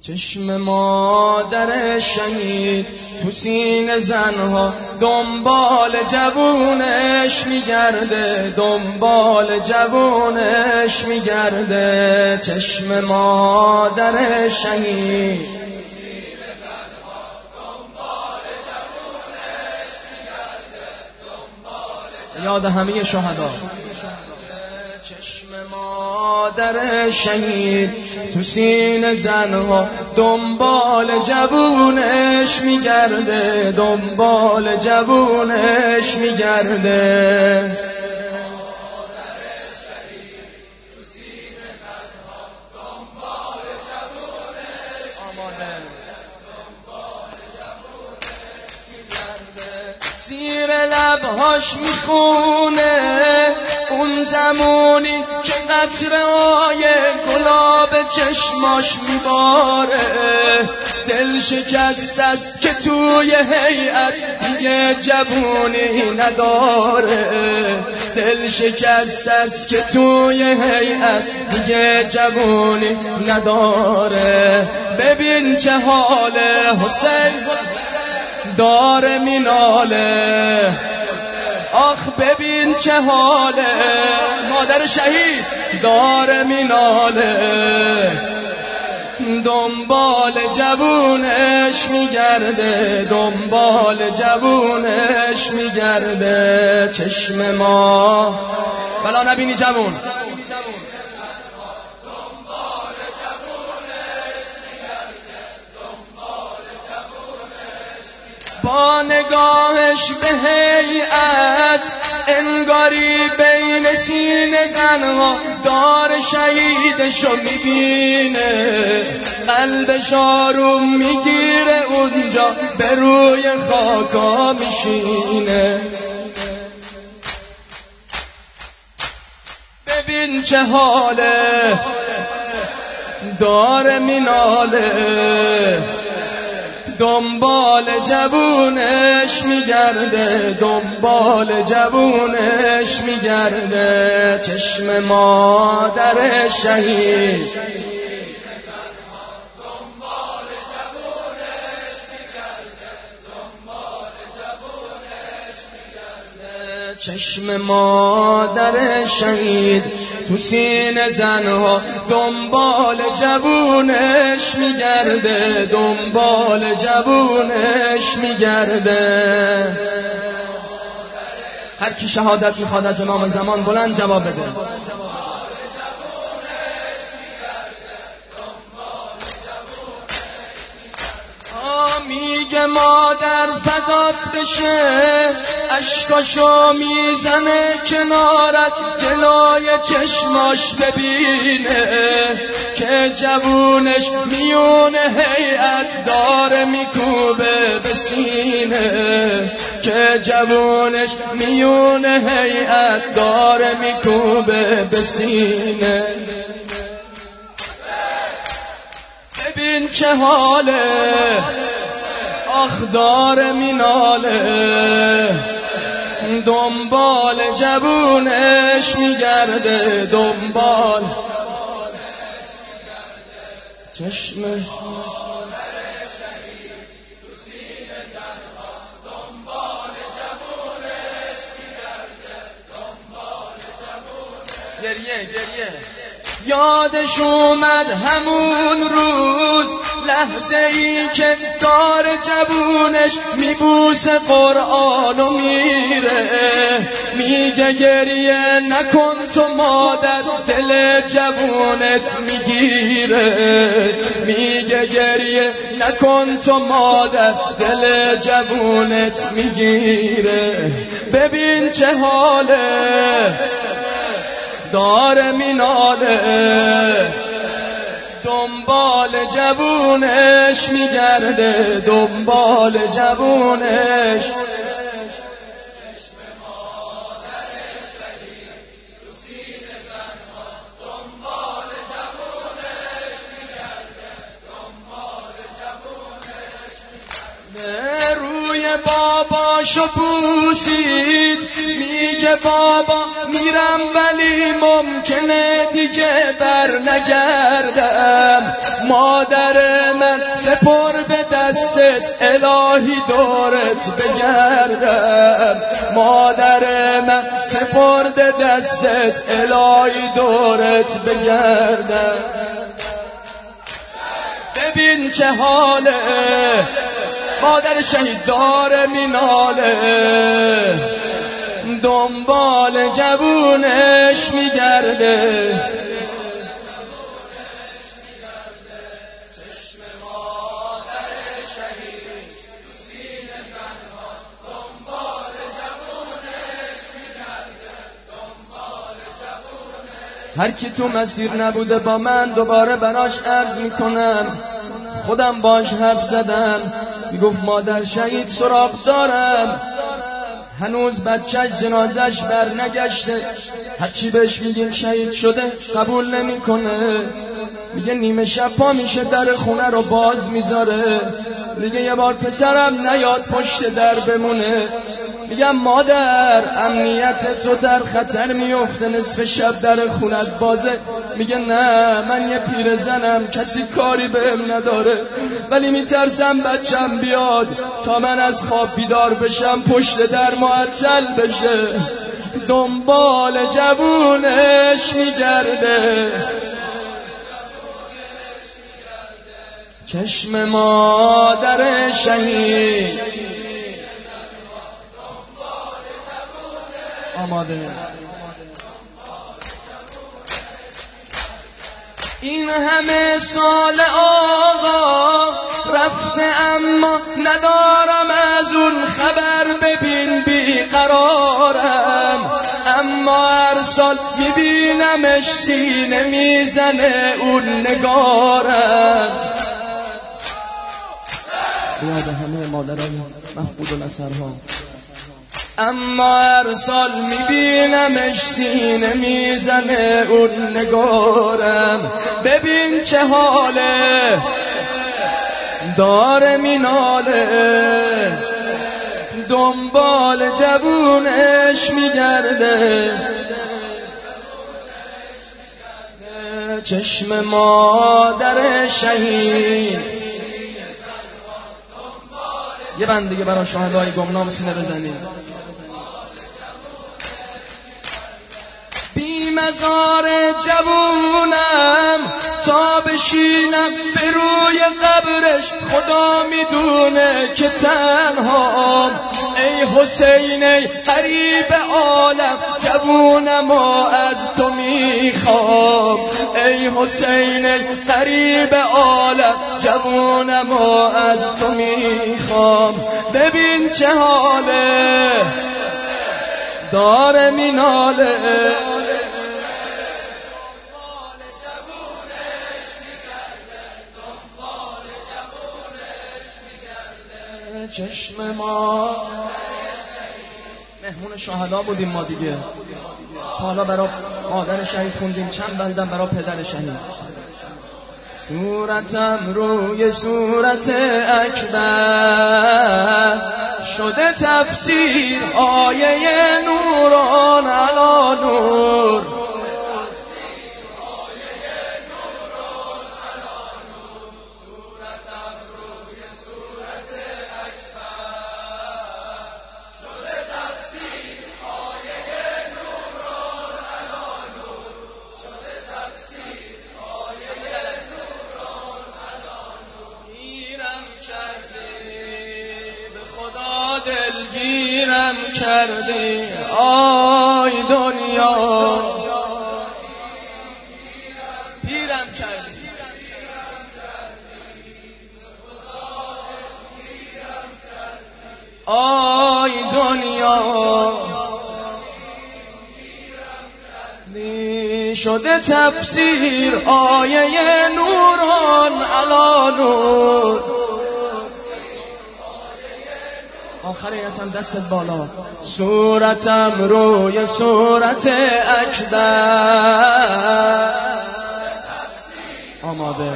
چشم مادر شهید تو سینه زنها دنبال جوونش میگرده، دنبال جوونش میگرده. چشم مادر شهید یاد همه شهدا. چشم مادر شهید تو سینه زنها دنبال جوونش میگرده، دنبال جوونش میگرده. زیر لبهاش میخونه اون زمانی که قطره‌های گلاب چشماش میباره. دل شکست است که توی هیئت دیگه جوونی نداره، دل شکست است که توی هیئت دیگه جوونی نداره. ببین چه حاله حسین داره میناله، آخ ببین چه حاله مادر شهید داره میناله. دنبال جوونش میگرده، دنبال جوونش میگرده. چشم ما بلا نبینی جوون با نگاهش به هیئت انگاری بین سینه زنها دار شهیدشو میبینه. قلبش آروم میگیره اونجا به روی خاکا میشینه. ببین چه حاله داره میناله، دنبال جوونش میگرده، دنبال جوونش میگرده. چشم مادر شهید چشم مادر شهید تو سینه زنها دنبال جوونش میگرده، دنبال جوونش میگرده. هر کی شهادت میخواد از امام زمان بلند جواب بده. میگه مادر فدات بشه، اشکاشو میزنه کنارت جلوی چشماش ببینه که جوونش میونه هیئت داره میکوبه به سینه، که جوونش میونه هیئت داره میکوبه به سینه. ببین چه حاله آخ داره میناله، دنبال جوونش میگرده، دنبال چشمش گریه یادش اومد همون روز، لحظه ای که دار جوونش میبوسه قرآن و میره. میگه گریه نکن تو مادر دل جوونت میگیره، میگه گریه نکن تو مادر دل جوونت میگیره. ببین چه حاله داره میناله، دنبال جوونش میگرده، دنبال جوونش. روی باباشو بوسید، میگه بابا میرم ولی ممکنه دیگه بر نگردم. مادر من سپرده دستت الهی دورت بگردم. مادر من سپرده دستت الهی دورت بگردم. ببین چه حاله، مادر شهید داره میناله، دنبال جوونش میگرده. چشم مادر شهید تو سینه تنها، دنبال جوونش میگرده، دنبال جوونش. هر کی تو مسیر نبوده با من دوباره براش عرض میکنم. خودم باش حرف زدم، میگفت مادر شهید سراغ دارم، هنوز بچه‌ش جنازش بر نگشته. هرچی بهش میگیم شهید شده قبول نمیکنه. میگه نیمه شب پا میشه در خونه رو باز میذاره. میگه یه بار پسرم نیاد پشت در بمونه. میگم مادر امنیت تو در خطر میفته، نصف شب در خونت بازه. میگه نه من یه پیرزنم، کسی کاری بهم نداره، ولی میترسم بچم بیاد تا من از خواب بیدار بشم پشت در معطل بشه. دنبال جوونش میگرده. چشم مادر شهید آماده. این همه سال آقا رفته اما ندارم از اون خبر. ببین بیقرارم اما هر سال میبینمش سینه میزنه اون نگارم. یاد همه مادران مفقود الاسرها. اما هر سال میبینمش سینه میزنه اون نگارم. ببین چه حاله داره میناله، دنبال جوونش میگرده. چشم مادر شهید. یه بند دیگه برای شهدای گمنام سینه بزنیم. بی مزار جوونم تا بشینم به روی قبرش، خدا میدونه که تنهام. ای حسین ای قریب عالم، جوونم از تو میخوام. ای حسین ای قریب عالم، جوونم از تو میخوام. ببین چه حاله داره میناله. چشم ما مهمون شهدا بودیم ما دیگه. حالا برای مادر شهید خوندیم، چند بندم برای پدر شهید. صورتم روی صورت اکبر شده تفسیر آیه نوران علی نور. دلگیرم کردی آی دنیا، پیرم کردی آی دنیا. شده تفسیر آیه نوران علی نور. آخر یتم دست بالا. صورتم روی صورت اکبر آماده.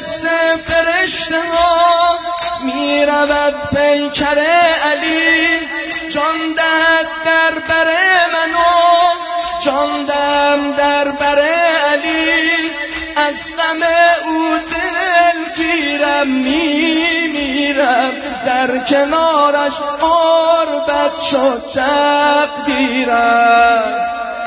مثل فرشته ها می رود پیکر علی، جان دهد در بر منو، جان دهم در بر علی، از غم او دلگیرم میمیرم، در کنارش قربت شد تقدیرم.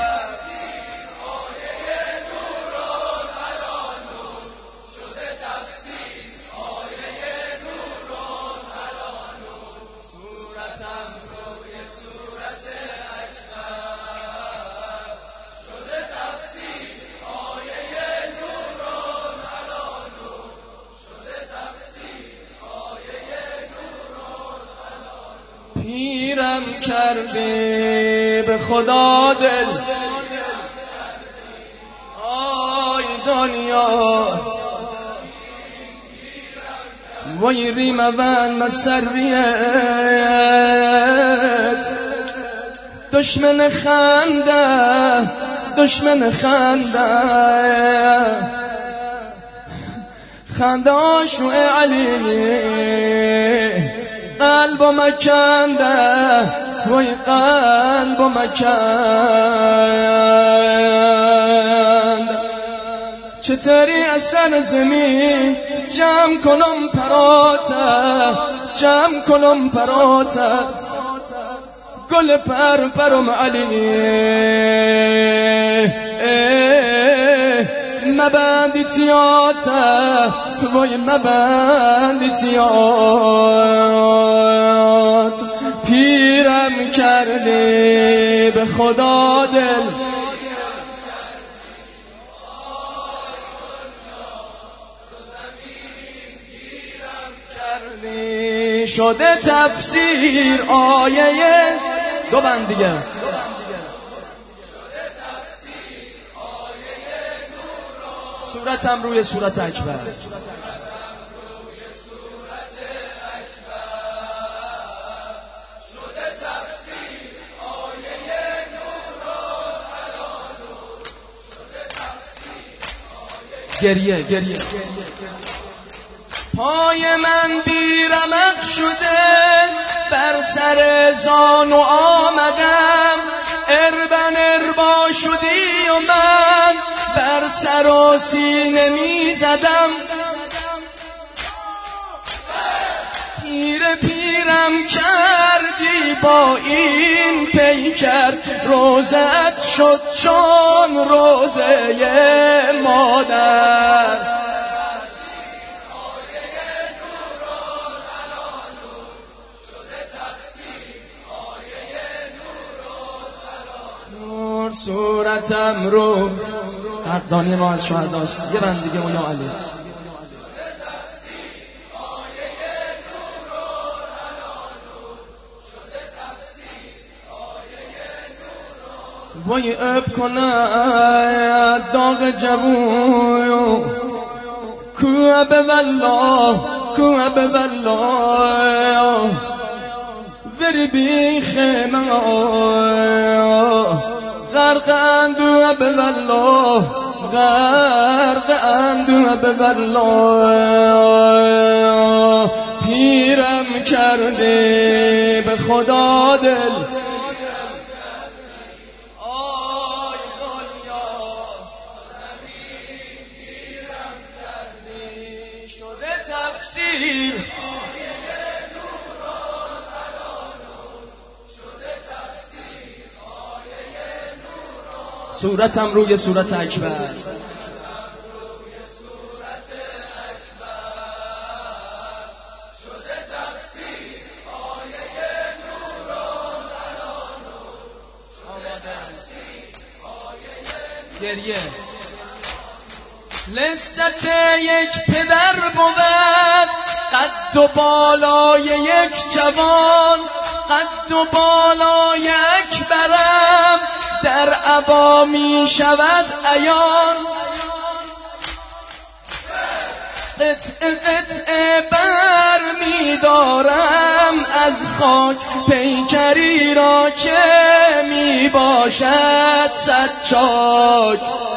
پیرم کردی به خدا دل، آی دنیا وای ریمون مسریت، دشمن خنده دشمن خنده، خنده آشو علی قلب مکنده، وای قلب مکنده، چطوری از سر زمین جمع کنم پراته، جمع کنم پراته، گل پرم علی مبندی تیاته، وای مبندی تیات، پیرم کردی به خدا دل، کردی شده تفسیر آیه دو بند دیگه، صورتم روی صورت اکبر، گریه گریه، پای من بیرمق شده، بر سر زانو آمدم، اربا شدی و من بر سر و سینه می زدم، پیرم کردی با این پیکر، روزت شد چون روزه مادر، صورتم رو قدانی ما از شهداست، یه بند دیگه مولا علی، وای اب کنه داغ جوون، کوه به والله کوه به والله، وری بیخ من غرق اندو به والله، غرق اندو به والله، پیرم کرده به خدا دل، آی دنیا زمین پیرم کرده شده تفسیر، صورتم روی صورت اکبر، گریه لذت یک پدر بود، قد و بالای یک جوان، قد و بالای اکبرم در عبا می شود عیان، قطعه بر می دارم از خاک پیکری را که می باشد صد چاک.